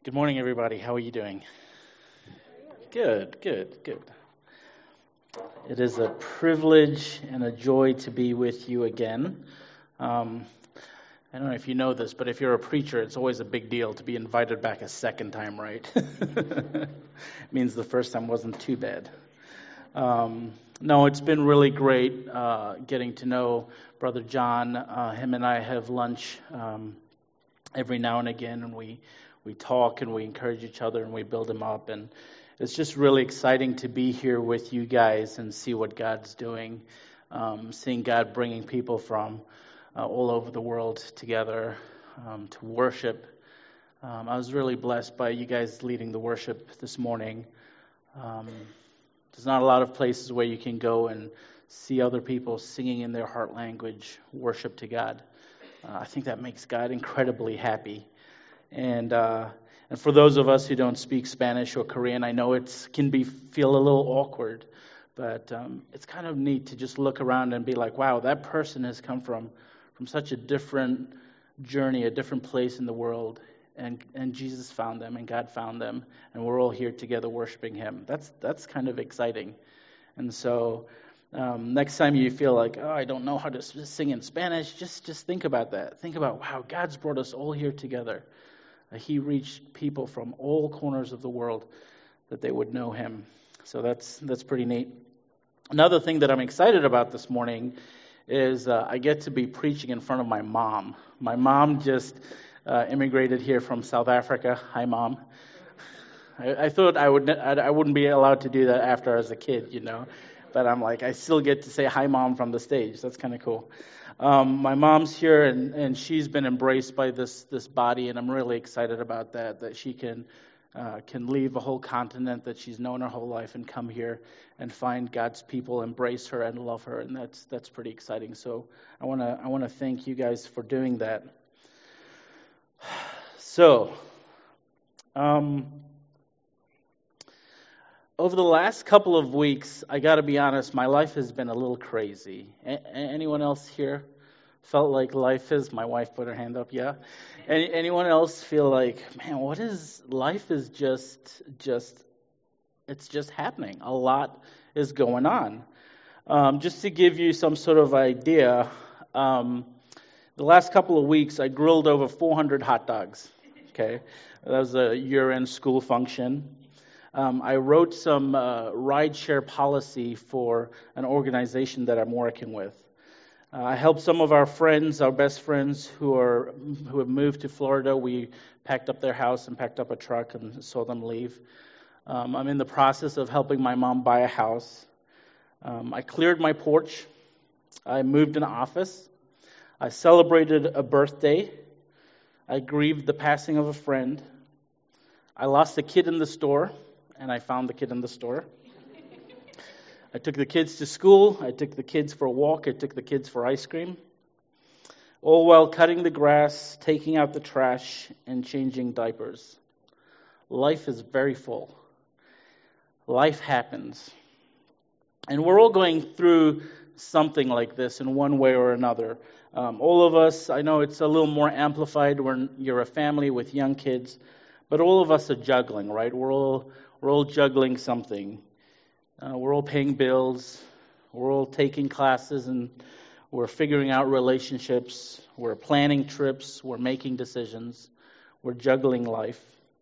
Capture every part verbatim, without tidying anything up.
Good morning, everybody. How are you doing? Good, good, good. It is a privilege and a joy to be with you again. Um, I don't know if you know this, but if you're a preacher, it's always a big deal to be invited back a second time, right? It means the first time wasn't too bad. Um, no, it's been really great uh, getting to know Brother John. Uh, him and I have lunch um, every now and again, and we We talk and we encourage each other and we build them up. And it's just really exciting to be here with you guys and see what God's doing. Um, seeing God bringing people from uh, all over the world together um, to worship. Um, I was really blessed by you guys leading the worship this morning. Um, there's not a lot of places where you can go and see other people singing in their heart language, worship to God. Uh, I think that makes God incredibly happy. And uh, and for those of us who don't speak Spanish or Korean, I know it can be feel a little awkward, but um, it's kind of neat to just look around and be like, wow, that person has come from from such a different journey, a different place in the world, and and Jesus found them, and God found them, and we're all here together worshiping Him. That's that's kind of exciting. And so um, next time you feel like, oh, I don't know how to sing in Spanish, just just think about that. Think about, wow, God's brought us all here together. He reached people from all corners of the world that they would know Him. So that's that's pretty neat. Another thing that I'm excited about this morning is uh, I get to be preaching in front of my mom. My mom just uh, immigrated here from South Africa. Hi, Mom. I, I thought I would I wouldn't be allowed to do that after I was a kid, you know. But I'm like, I still get to say hi, Mom, from the stage. That's kind of cool. Um, my mom's here, and, and she's been embraced by this this body, and I'm really excited about that, that she can uh, can leave a whole continent that she's known her whole life and come here and find God's people, embrace her and love her, and that's that's pretty exciting. So I want to I want to thank you guys for doing that. So, um, over the last couple of weeks, I got to be honest, my life has been a little crazy. A- anyone else here felt like life is? My wife put her hand up, yeah. Any, anyone else feel like, man, what is, life is just, just, it's just happening. A lot is going on. Um, just to give you some sort of idea, um, the last couple of weeks, I grilled over four hundred hot dogs, okay? That was a year-end school function. Um, I wrote some uh, rideshare policy for an organization that I'm working with. Uh, I helped some of our friends, our best friends who are who have moved to Florida. We packed up their house and packed up a truck and saw them leave. Um, I'm in the process of helping my mom buy a house. Um, I cleared my porch. I moved an office. I celebrated a birthday. I grieved the passing of a friend. I lost a kid in the store. And I found the kid in the store. I took the kids to school. I took the kids for a walk. I took the kids for ice cream. All while cutting the grass, taking out the trash, and changing diapers. Life is very full. Life happens. And we're all going through something like this in one way or another. Um, all of us, I know it's a little more amplified when you're a family with young kids, but all of us are juggling, right? We're all We're all juggling something. Uh, we're all paying bills. We're all taking classes, and we're figuring out relationships. We're planning trips. We're making decisions. We're juggling life.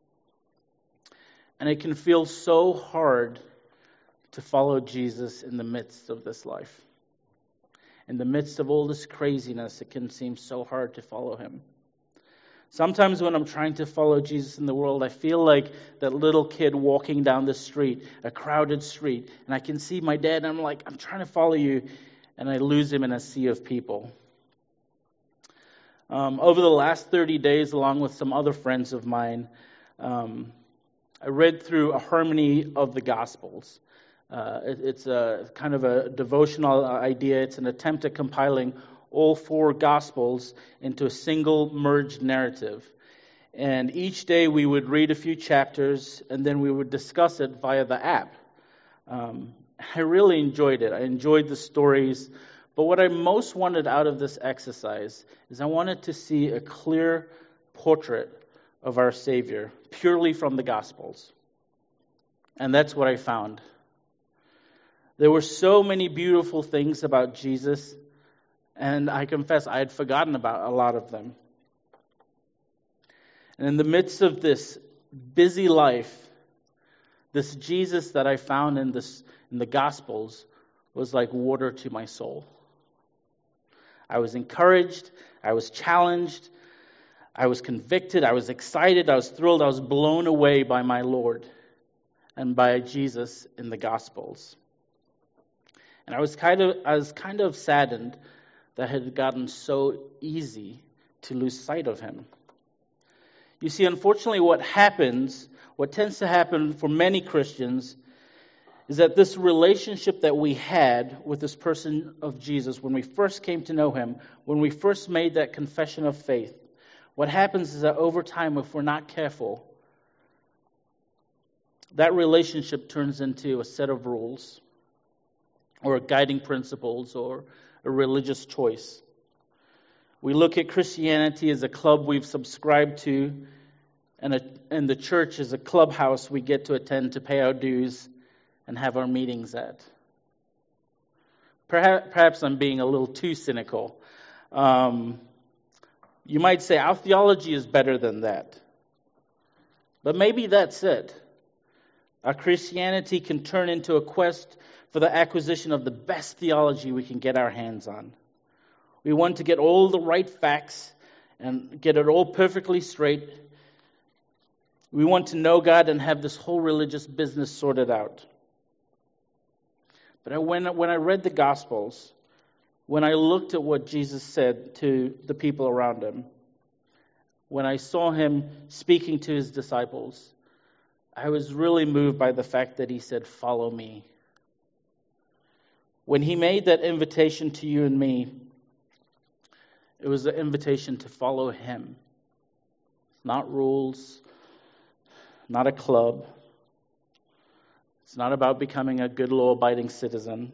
And it can feel so hard to follow Jesus in the midst of this life. In the midst of all this craziness, it can seem so hard to follow Him. Sometimes when I'm trying to follow Jesus in the world, I feel like that little kid walking down the street, a crowded street, and I can see my dad, and I'm like, I'm trying to follow you, and I lose him in a sea of people. Um, over the last thirty days, along with some other friends of mine, um, I read through a harmony of the Gospels. Uh, it, it's a kind of a devotional idea. It's an attempt at compiling all four Gospels into a single merged narrative. And each day we would read a few chapters, and then we would discuss it via the app. Um, I really enjoyed it. I enjoyed the stories. But what I most wanted out of this exercise is I wanted to see a clear portrait of our Savior, purely from the Gospels. And that's what I found. There were so many beautiful things about Jesus, and I confess I had forgotten about a lot of them. And in the midst of this busy life, this Jesus that I found in this in the Gospels was like water to my soul. I was encouraged, I was challenged, I was convicted, I was excited, I was thrilled, I was blown away by my Lord and by Jesus in the Gospels. And I was kind of I was kind of saddened that it had gotten so easy to lose sight of him. You see, unfortunately, what happens, what tends to happen for many Christians, is that this relationship that we had with this person of Jesus, when we first came to know him, when we first made that confession of faith, what happens is that over time, if we're not careful, that relationship turns into a set of rules or guiding principles or a religious choice. We look at Christianity as a club we've subscribed to, and, a, and the church as a clubhouse we get to attend to pay our dues and have our meetings at. Perhaps, perhaps I'm being a little too cynical. Um, you might say our theology is better than that. But maybe that's it. Our Christianity can turn into a quest for the acquisition of the best theology we can get our hands on. We want to get all the right facts and get it all perfectly straight. We want to know God and have this whole religious business sorted out. But when, when I read the Gospels, when I looked at what Jesus said to the people around him, when I saw him speaking to his disciples, I was really moved by the fact that he said, "Follow me." When he made that invitation to you and me, it was an invitation to follow him. Not rules, not a club. It's not about becoming a good law-abiding citizen.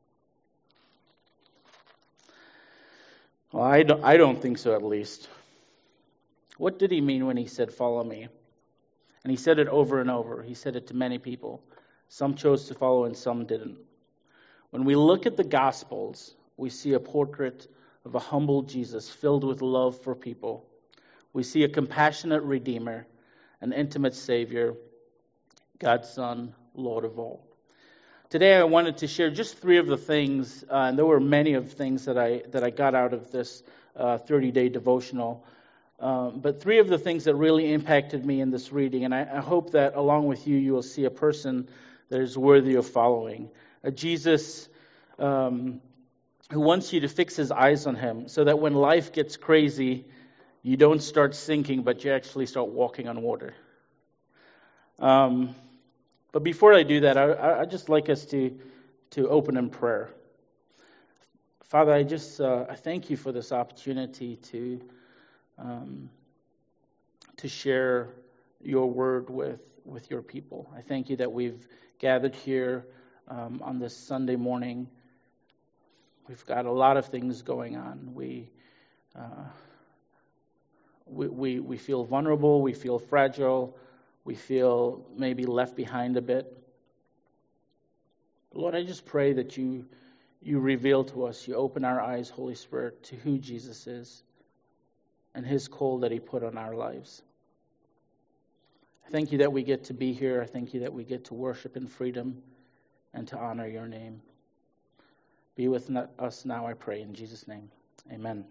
Well, I don't, I don't think so, at least. What did he mean when he said, "Follow me"? And he said it over and over. He said it to many people. Some chose to follow and some didn't. When we look at the Gospels, we see a portrait of a humble Jesus filled with love for people. We see a compassionate Redeemer, an intimate Savior, God's Son, Lord of all. Today I wanted to share just three of the things, uh, and there were many of things that I that I got out of this uh, thirty-day devotional, um, but three of the things that really impacted me in this reading, and I, I hope that along with you, you will see a person that is worthy of following. A Jesus um, who wants you to fix his eyes on him so that when life gets crazy, you don't start sinking, but you actually start walking on water. Um, but before I do that, I, I'd just like us to, to open in prayer. Father, I just uh, I thank you for this opportunity to um, to share your word with, with your people. I thank you that we've gathered here Um, on this Sunday morning. We've got a lot of things going on. We, uh, we we we feel vulnerable. We feel fragile. We feel maybe left behind a bit. Lord, I just pray that you you reveal to us, you open our eyes, Holy Spirit, to who Jesus is and his call that he put on our lives. I thank you that we get to be here. I thank you that we get to worship in freedom and to honor your name. Be with us now, I pray, in Jesus' name. Amen.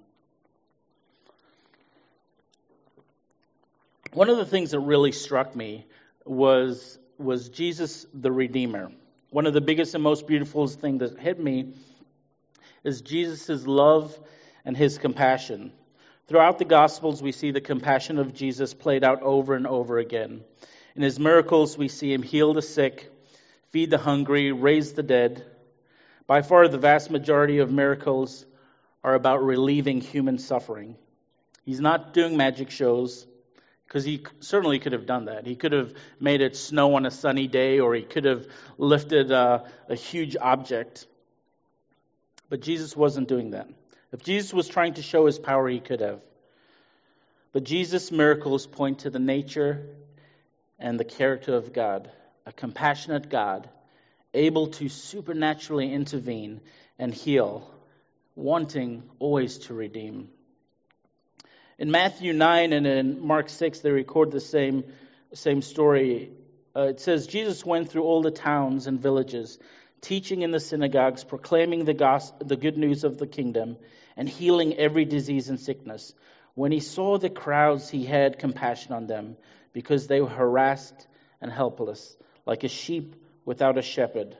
One of the things that really struck me was, was Jesus the Redeemer. One of the biggest and most beautiful things that hit me is Jesus' love and his compassion. Throughout the Gospels, we see the compassion of Jesus played out over and over again. In his miracles, we see him heal the sick, feed the hungry, raise the dead. By far, the vast majority of miracles are about relieving human suffering. He's not doing magic shows, because he certainly could have done that. He could have made it snow on a sunny day, or he could have lifted a, a huge object. But Jesus wasn't doing that. If Jesus was trying to show his power, he could have. But Jesus' miracles point to the nature and the character of God, a compassionate God, able to supernaturally intervene and heal, wanting always to redeem. In Matthew nine and in Mark six, they record the same, same story. Uh, it says, Jesus went through all the towns and villages, teaching in the synagogues, proclaiming the gospel, the good news of the kingdom, and healing every disease and sickness. When he saw the crowds, he had compassion on them, because they were harassed and helpless, like a sheep without a shepherd.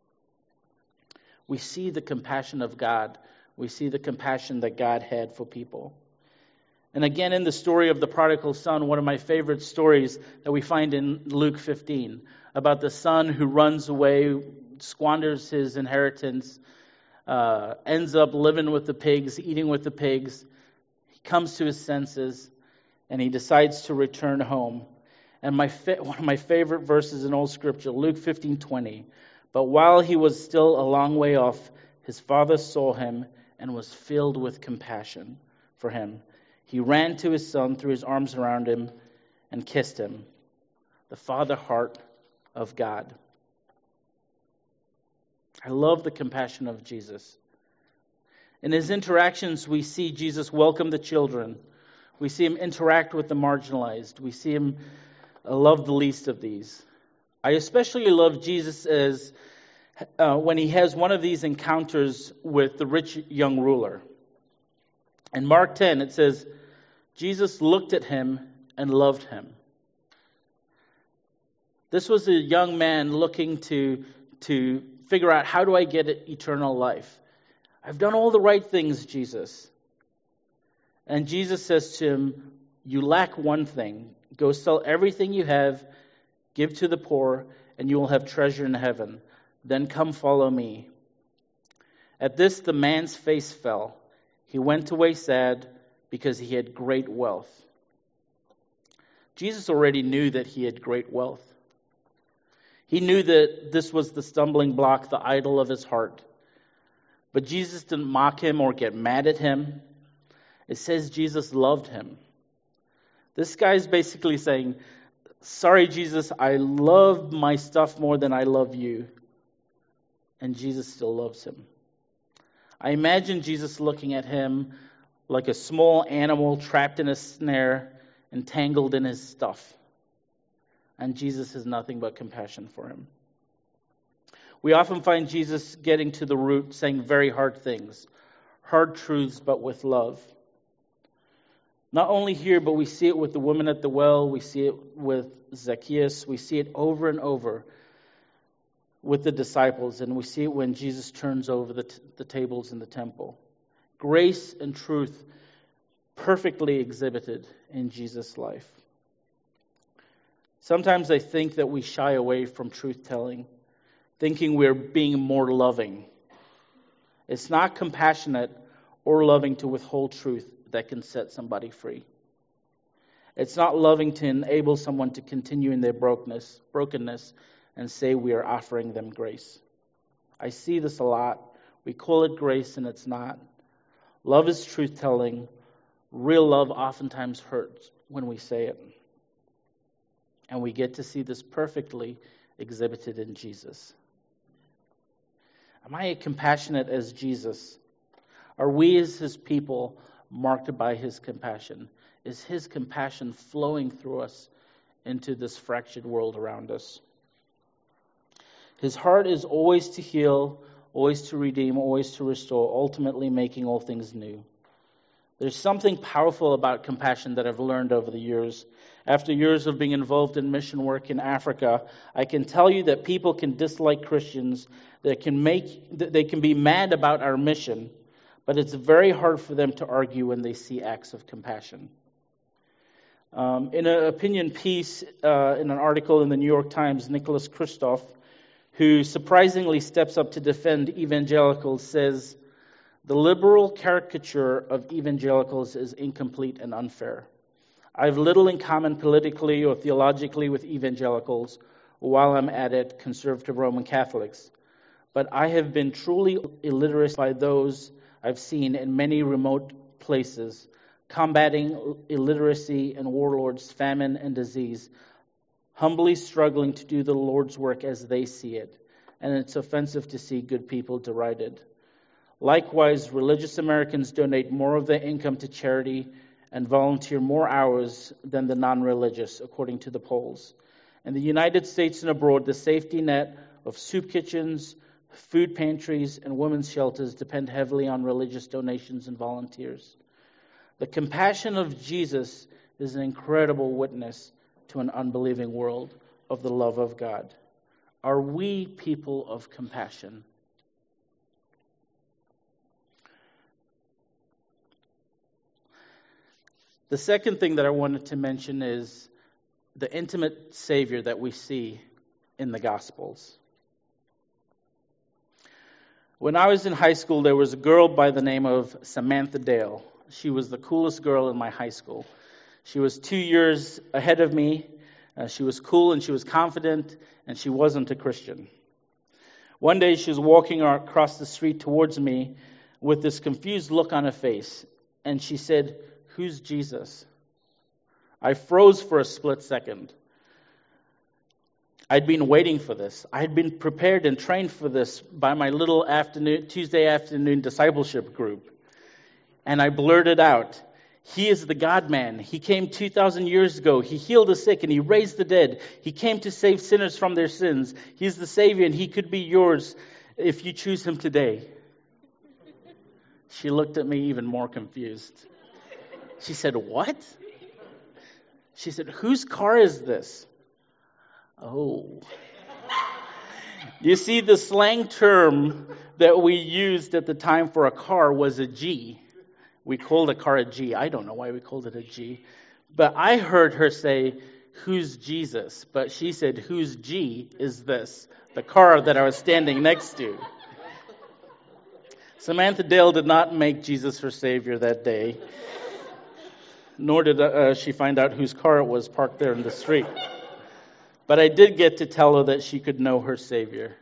We see the compassion of God. We see the compassion that God had for people. And again, in the story of the prodigal son, one of my favorite stories that we find in Luke fifteen, about the son who runs away, squanders his inheritance, uh, ends up living with the pigs, eating with the pigs. He comes to his senses, and he decides to return home. And my fa- one of my favorite verses in all Scripture, Luke fifteen twenty. But while he was still a long way off, his father saw him and was filled with compassion for him. He ran to his son, threw his arms around him, and kissed him. The father heart of God. I love the compassion of Jesus. In his interactions, we see Jesus welcome the children. We see him interact with the marginalized. We see him love the least of these. I especially love Jesus as uh, when he has one of these encounters with the rich young ruler. In Mark ten, it says, Jesus looked at him and loved him. This was a young man looking to, to figure out, how do I get eternal life? I've done all the right things, Jesus. And Jesus says to him, you lack one thing. Go sell everything you have, give to the poor, and you will have treasure in heaven. Then come follow me. At this, the man's face fell. He went away sad because he had great wealth. Jesus already knew that he had great wealth. He knew that this was the stumbling block, the idol of his heart. But Jesus didn't mock him or get mad at him. It says Jesus loved him. This guy's basically saying, sorry, Jesus, I love my stuff more than I love you. And Jesus still loves him. I imagine Jesus looking at him like a small animal trapped in a snare, entangled in his stuff. And Jesus has nothing but compassion for him. We often find Jesus getting to the root, saying very hard things, hard truths, but with love. Not only here, but we see it with the woman at the well, we see it with Zacchaeus, we see it over and over with the disciples, and we see it when Jesus turns over the, t- the tables in the temple. Grace and truth perfectly exhibited in Jesus' life. Sometimes I think that we shy away from truth-telling, thinking we're being more loving. It's not compassionate or loving to withhold truth that can set somebody free. It's not loving to enable someone to continue in their brokenness, brokenness and say we are offering them grace. I see this a lot. We call it grace and it's not. Love is truth-telling. Real love oftentimes hurts when we say it. And we get to see this perfectly exhibited in Jesus. Am I compassionate as Jesus? Are we as his people marked by his compassion? Is his compassion flowing through us into this fractured world around us? His heart is always to heal, always to redeem, always to restore, ultimately making all things new. There's something powerful about compassion that I've learned over the years. After years of being involved in mission work in Africa, I can tell you that people can dislike Christians, that can make, they can be mad about our mission, but it's very hard for them to argue when they see acts of compassion. Um, in an opinion piece, uh, in an article in the New York Times, Nicholas Kristof, who surprisingly steps up to defend evangelicals, says, the liberal caricature of evangelicals is incomplete and unfair. I have little in common politically or theologically with evangelicals, while I'm at it, conservative Roman Catholics. But I have been truly illiterate by those I've seen in many remote places, combating illiteracy and warlords, famine and disease, humbly struggling to do the Lord's work as they see it. And it's offensive to see good people derided. Likewise, religious Americans donate more of their income to charity and volunteer more hours than the non-religious, according to the polls. In the United States and abroad, the safety net of soup kitchens, food pantries, and women's shelters depend heavily on religious donations and volunteers. The compassion of Jesus is an incredible witness to an unbelieving world of the love of God. Are we people of compassion? The second thing that I wanted to mention is the intimate Savior that we see in the Gospels. When I was in high school, there was a girl by the name of Samantha Dale. She was the coolest girl in my high school. She was two years ahead of me. Uh, she was cool and she was confident, and she wasn't a Christian. One day she was walking across the street towards me with this confused look on her face, and she said, "Who's Jesus?" I froze for a split second. I'd been waiting for this. I'd been prepared and trained for this by my little afternoon, Tuesday afternoon discipleship group. And I blurted out, "He is the God-man. He came two thousand years ago. He healed the sick and he raised the dead. He came to save sinners from their sins. He's the Savior and he could be yours if you choose him today." She looked at me even more confused. She said, "What?" She said, "Whose car is this?" Oh. You see, the slang term that we used at the time for a car was a G. We called a car a G. I don't know why we called it a G. But I heard her say, "Who's Jesus?" But she said, "Whose G is this?" The car that I was standing next to. Samantha Dale did not make Jesus her Savior that day. Nor did uh, she find out whose car it was parked there in the street. But I did get to tell her that she could know her Savior.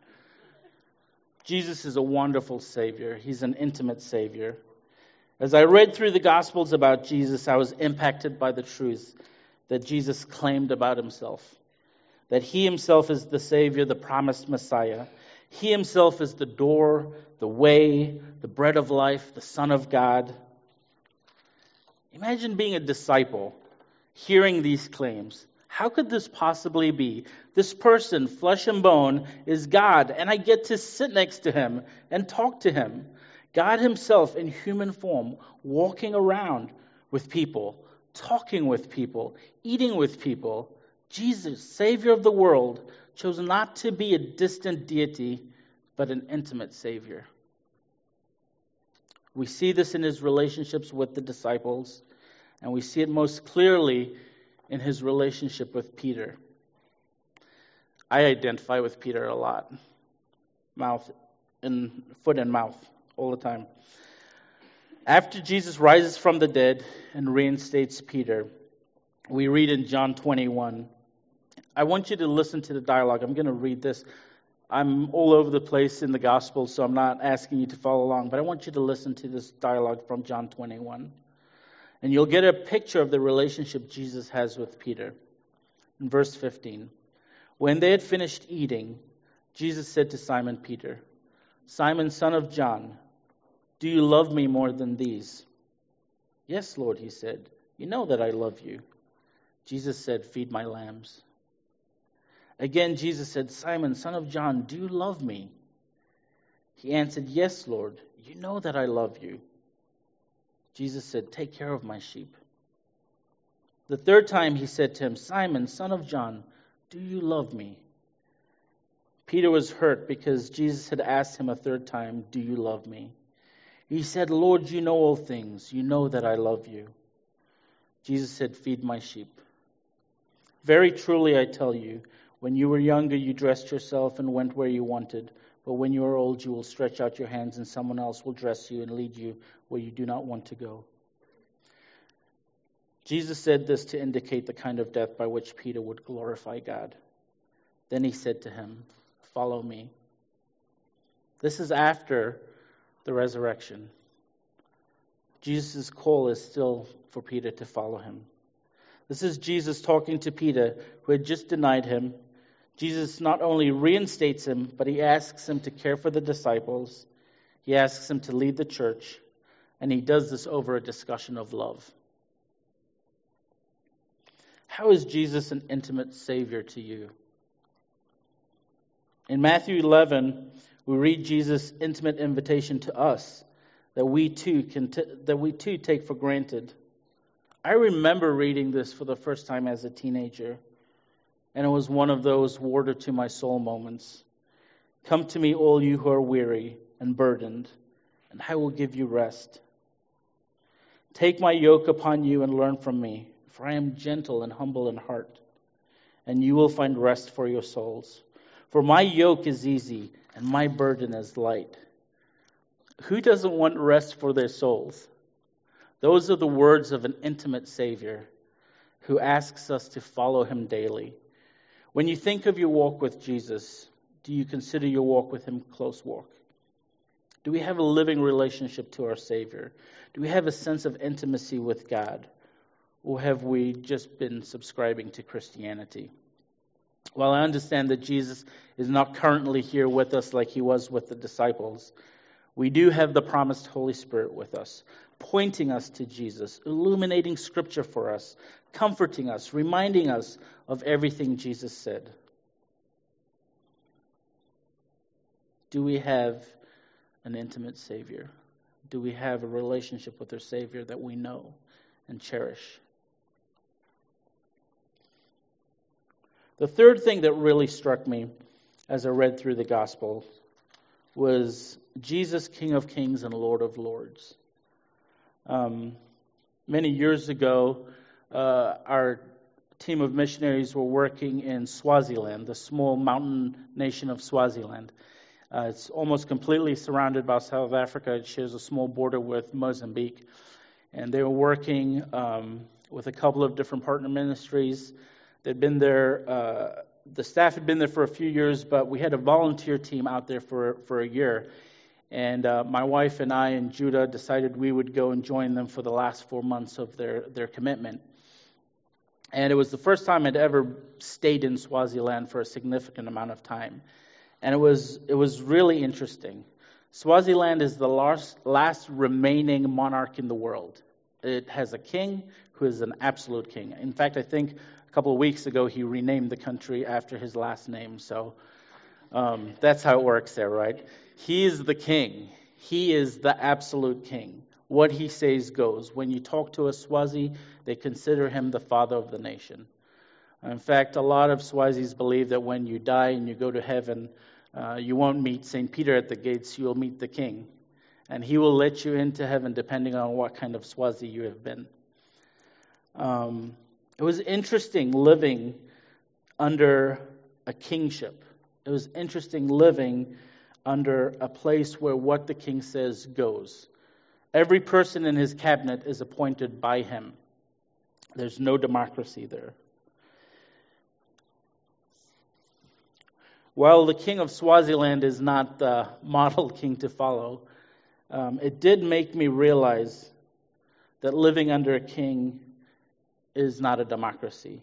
Jesus is a wonderful Savior. He's an intimate Savior. As I read through the Gospels about Jesus, I was impacted by the truth that Jesus claimed about himself. That he himself is the Savior, the promised Messiah. He himself is the door, the way, the bread of life, the Son of God. Imagine being a disciple, hearing these claims. How could this possibly be? This person, flesh and bone, is God, and I get to sit next to him and talk to him. God himself in human form, walking around with people, talking with people, eating with people. Jesus, Savior of the world, chose not to be a distant deity, but an intimate Savior. We see this in his relationships with the disciples, and we see it most clearly in his relationship with Peter. I identify with Peter a lot. Mouth and foot and mouth all the time. After Jesus rises from the dead and reinstates Peter, we read in John twenty-one. I want you to listen to the dialogue. I'm going to read this. I'm all over the place in the gospel, so I'm not asking you to follow along, but I want you to listen to this dialogue from John twenty-one. And you'll get a picture of the relationship Jesus has with Peter. In verse fifteen, when they had finished eating, Jesus said to Simon Peter, "Simon, son of John, do you love me more than these?" "Yes, Lord," he said. "You know that I love you." Jesus said, "Feed my lambs." Again, Jesus said, "Simon, son of John, do you love me?" He answered, "Yes, Lord, you know that I love you." Jesus said, "Take care of my sheep." The third time he said to him, "Simon, son of John, do you love me?" Peter was hurt because Jesus had asked him a third time, "Do you love me?" He said, "Lord, you know all things. You know that I love you." Jesus said, "Feed my sheep. Very truly I tell you, when you were younger, you dressed yourself and went where you wanted. But when you are old, you will stretch out your hands and someone else will dress you and lead you where you do not want to go." Jesus said this to indicate the kind of death by which Peter would glorify God. Then he said to him, "Follow me." This is after the resurrection. Jesus' call is still for Peter to follow him. This is Jesus talking to Peter, who had just denied him. Jesus not only reinstates him, but he asks him to care for the disciples. He asks him to lead the church, and he does this over a discussion of love. How is Jesus an intimate Savior to you? In Matthew eleven, we read Jesus' intimate invitation to us that we too can t- that we too take for granted. I remember reading this for the first time as a teenager, and it was one of those water to my soul moments. Come to me, all you who are weary and burdened, and I will give you rest. Take my yoke upon you and learn from me, for I am gentle and humble in heart, and you will find rest for your souls. For my yoke is easy and my burden is light. Who doesn't want rest for their souls? Those are the words of an intimate Savior who asks us to follow him daily. When you think of your walk with Jesus, do you consider your walk with him close walk? Do we have a living relationship to our Savior? Do we have a sense of intimacy with God? Or have we just been subscribing to Christianity? While I understand that Jesus is not currently here with us like he was with the disciples, we do have the promised Holy Spirit with us, pointing us to Jesus, illuminating Scripture for us, comforting us, reminding us of everything Jesus said. Do we have an intimate Savior? Do we have a relationship with our Savior that we know and cherish? The third thing that really struck me as I read through the Gospel was Jesus, King of Kings and Lord of Lords. Um, many years ago, uh, our team of missionaries were working in Swaziland, the small mountain nation of Swaziland. Uh, it's almost completely surrounded by South Africa. It shares a small border with Mozambique. And they were working um, with a couple of different partner ministries. They'd been there, uh, the staff had been there for a few years, but we had a volunteer team out there for, for a year. And uh, my wife and I and Judah decided we would go and join them for the last four months of their, their commitment. And it was the first time I'd ever stayed in Swaziland for a significant amount of time. And it was it was really interesting. Swaziland is the last, last remaining monarch in the world. It has a king who is an absolute king. In fact, I think a couple of weeks ago he renamed the country after his last name. So um, that's how it works there, right? He is the king. He is the absolute king. What he says goes. When you talk to a Swazi, they consider him the father of the nation. In fact, a lot of Swazis believe that when you die and you go to heaven, uh, you won't meet Saint Peter at the gates, you'll meet the king. And he will let you into heaven depending on what kind of Swazi you have been. Um, it was interesting living under a kingship. It was interesting living under a place where what the king says goes. Every person in his cabinet is appointed by him. There's no democracy there. While the king of Swaziland is not the model king to follow, um, it did make me realize that living under a king is not a democracy.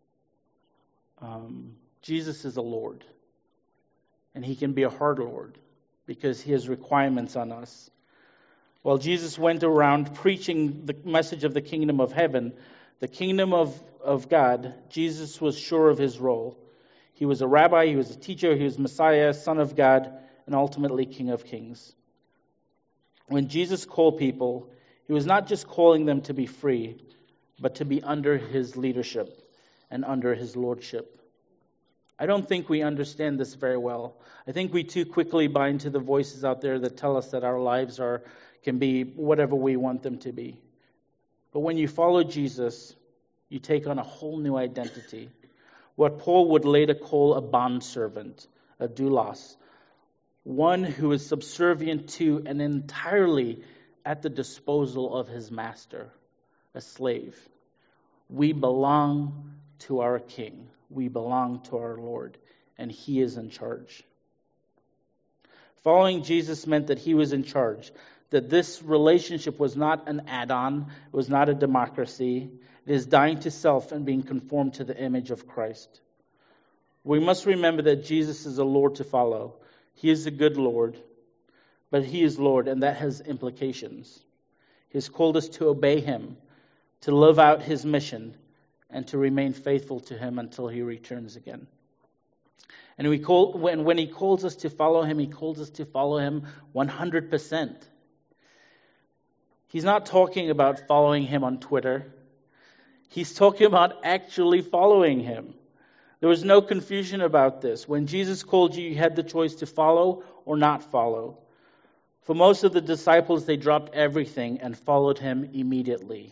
Um, Jesus is a Lord, and he can be a hard Lord because he has requirements on us. While Jesus went around preaching the message of the kingdom of heaven, the kingdom of, of God, Jesus was sure of his role. He was a rabbi, he was a teacher, he was Messiah, Son of God, and ultimately King of Kings. When Jesus called people, he was not just calling them to be free, but to be under his leadership and under his lordship. I don't think we understand this very well. I think we too quickly buy into the voices out there that tell us that our lives are can be whatever we want them to be. But when you follow Jesus, you take on a whole new identity. What Paul would later call a bondservant, a doulos, one who is subservient to and entirely at the disposal of his master, a slave. We belong to our King. We belong to our Lord, and he is in charge. Following Jesus meant that he was in charge, that this relationship was not an add-on, it was not a democracy. It is dying to self and being conformed to the image of Christ. We must remember that Jesus is a Lord to follow. He is a good Lord, but He is Lord, and that has implications. He has called us to obey Him, to live out His mission, and to remain faithful to Him until He returns again. And we call, when, when He calls us to follow Him, He calls us to follow Him one hundred percent. He's not talking about following Him on Twitter. He's talking about actually following Him. There was no confusion about this. When Jesus called you, you had the choice to follow or not follow. For most of the disciples, they dropped everything and followed Him immediately.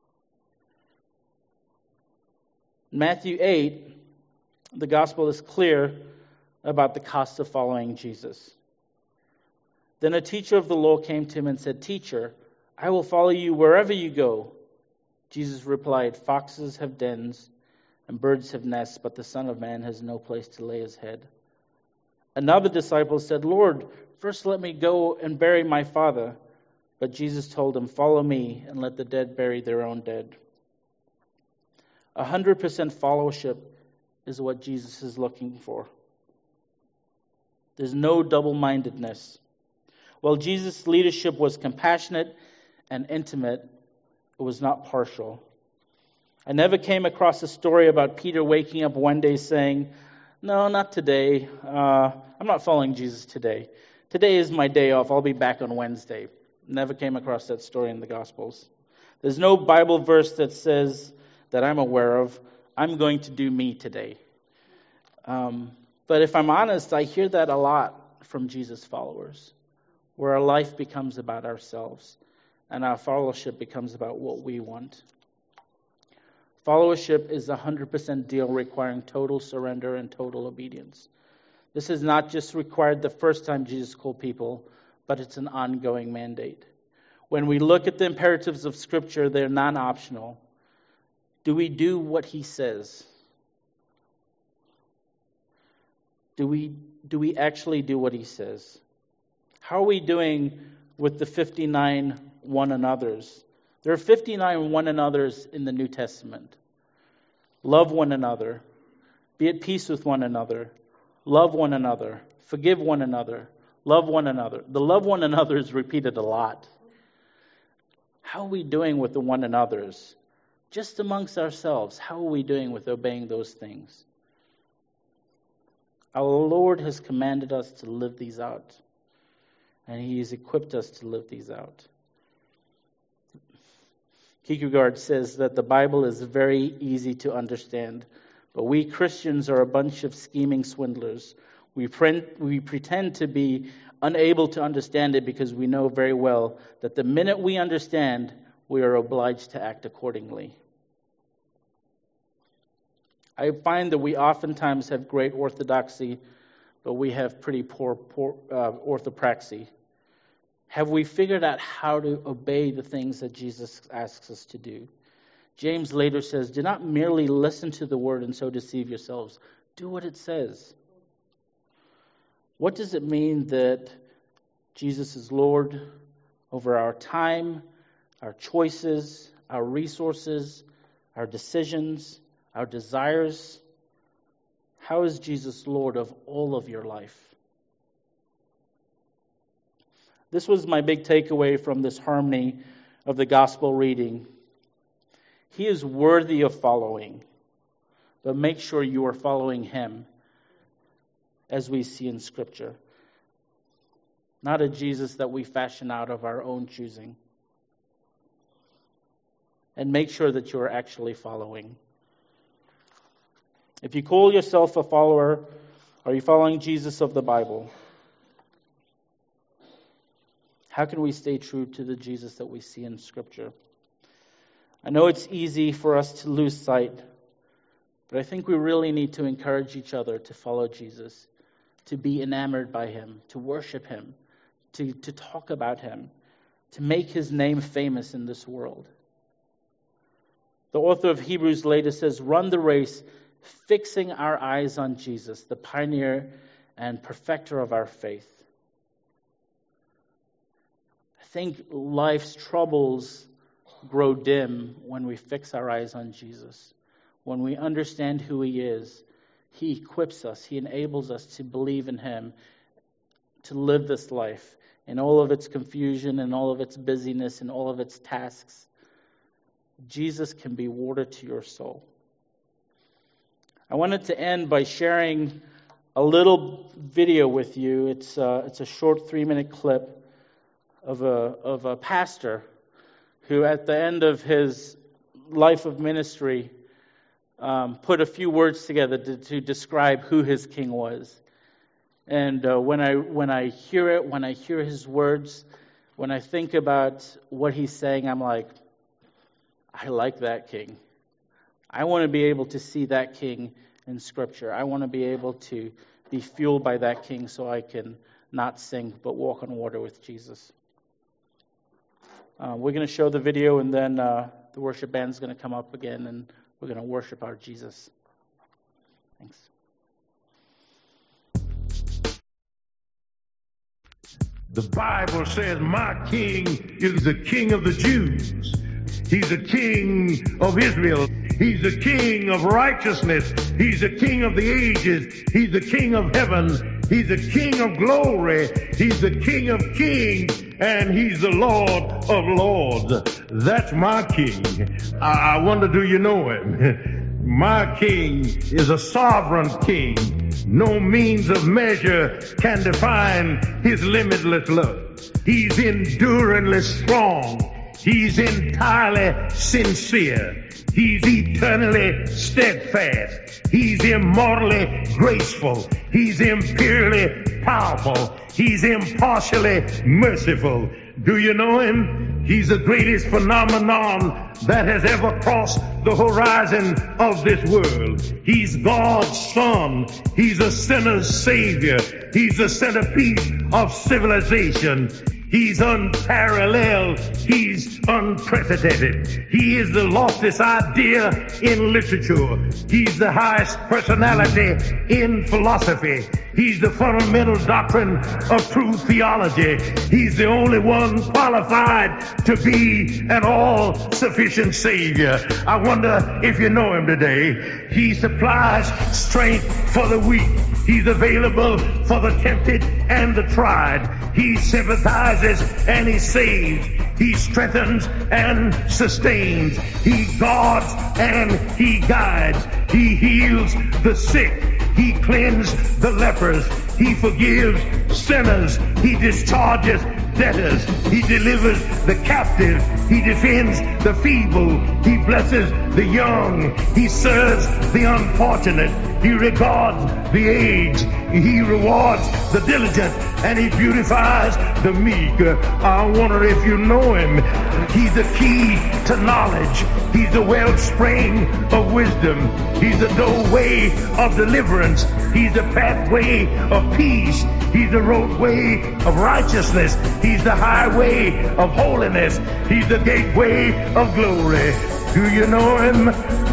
In Matthew eight, the gospel is clear about the cost of following Jesus. Then a teacher of the law came to Him and said, "Teacher, I will follow you wherever you go." Jesus replied, "Foxes have dens and birds have nests, but the Son of Man has no place to lay His head." Another disciple said, "Lord, first let me go and bury my father." But Jesus told him, "Follow me and let the dead bury their own dead." A hundred percent followership is what Jesus is looking for. There's no double-mindedness. While Jesus' leadership was compassionate and intimate, it was not partial. I never came across a story about Peter waking up one day saying, "No, not today. Uh, I'm not following Jesus today. Today is my day off. I'll be back on Wednesday." Never came across that story in the Gospels. There's no Bible verse that says, that I'm aware of, "I'm going to do me today." Um, but if I'm honest, I hear that a lot from Jesus' followers, where our life becomes about ourselves and our followership becomes about what we want. Followership is a one hundred percent deal requiring total surrender and total obedience. This is not just required the first time Jesus called people, but it's an ongoing mandate. When we look at the imperatives of Scripture, they're non-optional. Do we do what He says? Do we, do we actually do what He says? How are we doing with the fifty-nine one another's? There are fifty-nine one another's in the New Testament. Love one another. Be at peace with one another. Love one another. Forgive one another. Love one another. The love one another is repeated a lot. How are we doing with the one another's? Just amongst ourselves, how are we doing with obeying those things? Our Lord has commanded us to live these out, and He has equipped us to live these out. Kierkegaard says that the Bible is very easy to understand, but we Christians are a bunch of scheming swindlers. We, pre- we pretend to be unable to understand it because we know very well that the minute we understand, we are obliged to act accordingly. I find that we oftentimes have great orthodoxy, but we have pretty poor, poor uh, orthopraxy. Have we figured out how to obey the things that Jesus asks us to do? James later says, "Do not merely listen to the word and so deceive yourselves. Do what it says." What does it mean that Jesus is Lord over our time, our choices, our resources, our decisions, our desires? How is Jesus Lord of all of your life? This was my big takeaway from this harmony of the gospel reading. He is worthy of following, but make sure you are following Him as we see in Scripture. Not a Jesus that we fashion out of our own choosing. And make sure that you are actually following. If you call yourself a follower, are you following Jesus of the Bible? How can we stay true to the Jesus that we see in Scripture? I know it's easy for us to lose sight, but I think we really need to encourage each other to follow Jesus, to be enamored by Him, to worship Him, to, to talk about Him, to make His name famous in this world. The author of Hebrews later says, "Run the race, fixing our eyes on Jesus, the pioneer and perfecter of our faith." I think life's troubles grow dim when we fix our eyes on Jesus. When we understand who he is, he equips us, he enables us to believe in him, to live this life in all of its confusion and all of its busyness and all of its tasks. Jesus can be water to your soul. I wanted to end by sharing a little video with you. It's uh, it's a short three-minute clip of a of a pastor who, at the end of his life of ministry, um, put a few words together to, to describe who his king was. And uh, when I when I hear it, when I hear his words, when I think about what he's saying, I'm like, I like that king. I want to be able to see that king in Scripture. I want to be able to be fueled by that king so I can not sink but walk on water with Jesus. Uh, we're going to show the video, and then uh, the worship band's going to come up again, and we're going to worship our Jesus. Thanks. The Bible says, my king is the king of the Jews. He's the king of Israel. He's the king of righteousness. He's the king of the ages. He's the king of heaven. He's the king of glory. He's the king of kings. And he's the Lord of lords. That's my king. I, I wonder, do you know him? My king is a sovereign king. No means of measure can define his limitless love. He's enduringly strong. He's entirely sincere. He's eternally steadfast. He's immortally graceful. He's imperially powerful. He's impartially merciful. Do you know him? He's the greatest phenomenon that has ever crossed the horizon of this world. He's God's Son. He's a sinner's Savior. He's the centerpiece of civilization. He's unparalleled. He's unprecedented. He is the loftiest idea in literature. He's the highest personality in philosophy. He's the fundamental doctrine of true theology. He's the only one qualified to be an all-sufficient Savior. I wonder if you know him today. He supplies strength for the weak. He's available for the tempted and the tried. He sympathizes and he saves. He strengthens and sustains. He guards and he guides. He heals the sick. He cleanses the lepers. He forgives sinners. He discharges debtors. He delivers the captive. He defends the feeble. He blesses the young. He serves the unfortunate. He regards the aged. He rewards the diligent. And he beautifies the meek. I wonder if you know him. He's the key to knowledge. He's the wellspring of wisdom. He's the doorway of deliverance. He's the pathway of peace. He's the roadway of righteousness. He's the highway of holiness. He's the gateway of glory. Do you know him?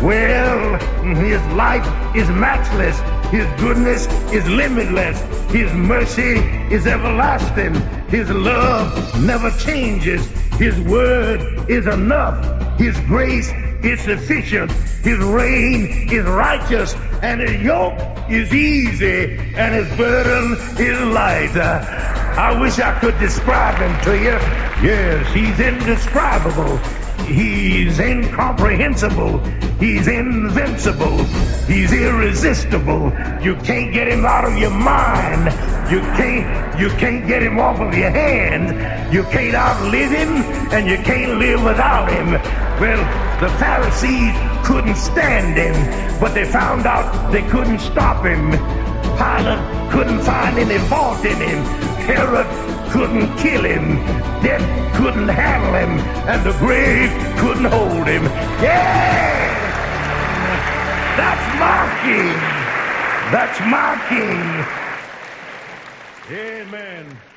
Well, his life is matchless. His goodness is limitless. His mercy is everlasting. His love never changes. His word is enough. His grace is sufficient. His reign is righteous. And his yoke is easy. And his burden is light. Uh, I wish I could describe him to you. Yes, he's indescribable. He's incomprehensible. He's invincible. He's irresistible. You can't get him out of your mind. You can't, you can't get him off of your hand. You can't outlive him, and you can't live without him. Well, the Pharisees couldn't stand him, but they found out they couldn't stop him. Pilate couldn't find any fault in him. Herod couldn't kill him. Death couldn't handle him. And the grave couldn't hold him. Yeah! That's my king. That's my king. Amen.